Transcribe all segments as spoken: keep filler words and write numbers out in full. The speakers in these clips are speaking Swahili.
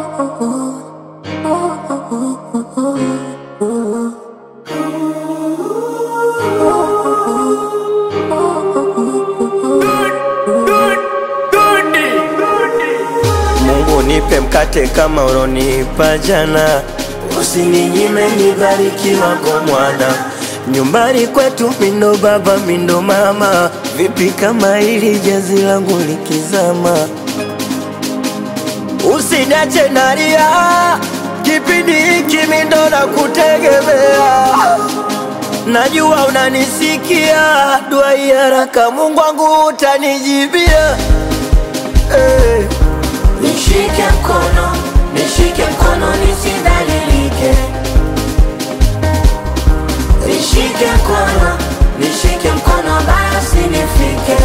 Mungu nipe mkate kama ulonipa jana, usininyime nibarikiwa kwa mwana. Nyumbani kwetu mindo baba mindo mama, vipi kama hili jazi langu likizama? Usiniache nalia, kipindi hiki mindo na kutegemea. Najua unanisikia, dua haraka Mungu wangu utanijibia. Hey. Nishike mkono, nishike mkono nisidhalilike. Nishike mkono, nishike mkono basi nifike.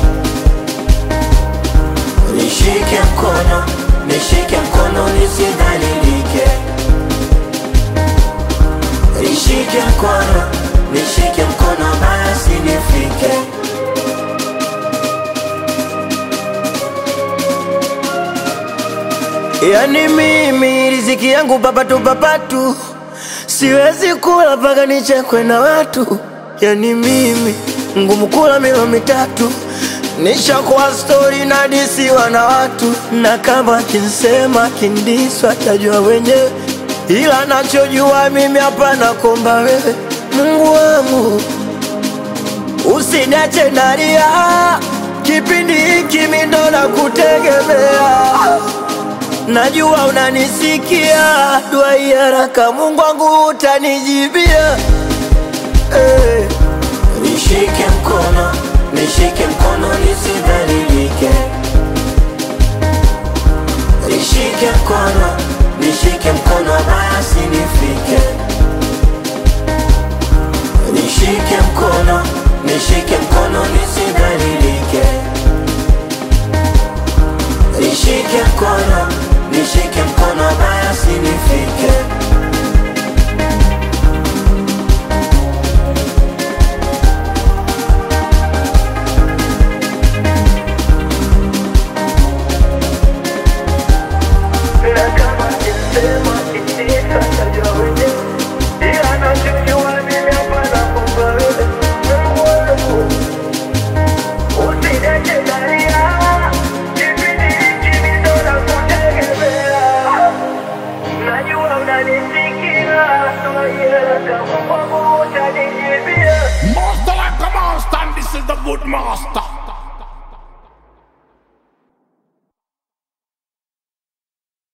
Nishike mkono, nishike mkono nisidhalilike. Nishike mkono, nishike mkono basi nifike. Yani mimi riziki yangu papatu papatu, siwezi kula paka nichekwe na watu. Yani mimi ngumu kula milo mitatu, nishakuwa story na disiwa na watu. Na kama kinsema kindiswa tajua wenyewe, ila nachojua mimi hapana komba wewe. Mungu wangu usiniache nalia, kipindi hiki mindo na kutegemea. Najua unanisikia, dua haraka Mungu wangu utanijibia. Hey. Nishike mkono, nishike mkono nisidhalilike. Nishike mkono, nishike mkono basi nifike. Nishike mkono, nishike mkono nisidhalilike. Nishike mkono,